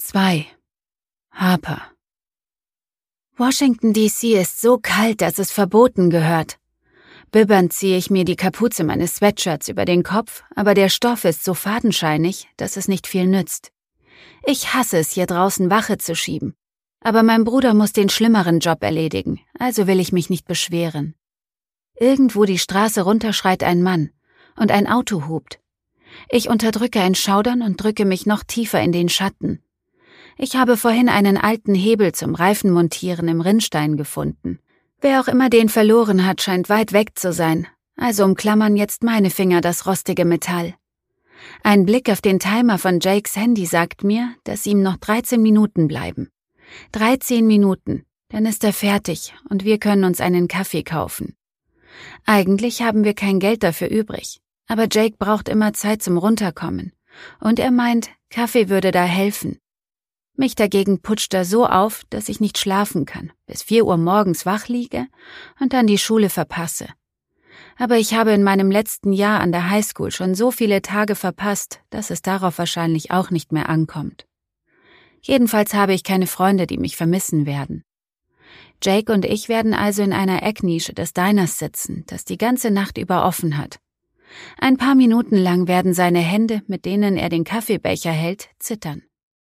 2. Harper. Washington D.C. ist so kalt, dass es verboten gehört. Bibbernd ziehe ich mir die Kapuze meines Sweatshirts über den Kopf, aber der Stoff ist so fadenscheinig, dass es nicht viel nützt. Ich hasse es, hier draußen Wache zu schieben. Aber mein Bruder muss den schlimmeren Job erledigen, also will ich mich nicht beschweren. Irgendwo die Straße runter schreit ein Mann und ein Auto hupt. Ich unterdrücke ein Schaudern und drücke mich noch tiefer in den Schatten. Ich habe vorhin einen alten Hebel zum Reifenmontieren im Rinnstein gefunden. Wer auch immer den verloren hat, scheint weit weg zu sein, also umklammern jetzt meine Finger das rostige Metall. Ein Blick auf den Timer von Jakes Handy sagt mir, dass ihm noch 13 Minuten bleiben. 13 Minuten, dann ist er fertig und wir können uns einen Kaffee kaufen. Eigentlich haben wir kein Geld dafür übrig, aber Jake braucht immer Zeit zum Runterkommen. Und er meint, Kaffee würde da helfen. Mich dagegen putscht er so auf, dass ich nicht schlafen kann, bis 4 Uhr morgens wach liege und dann die Schule verpasse. Aber ich habe in meinem letzten Jahr an der Highschool schon so viele Tage verpasst, dass es darauf wahrscheinlich auch nicht mehr ankommt. Jedenfalls habe ich keine Freunde, die mich vermissen werden. Jake und ich werden also in einer Ecknische des Diners sitzen, das die ganze Nacht über offen hat. Ein paar Minuten lang werden seine Hände, mit denen er den Kaffeebecher hält, zittern.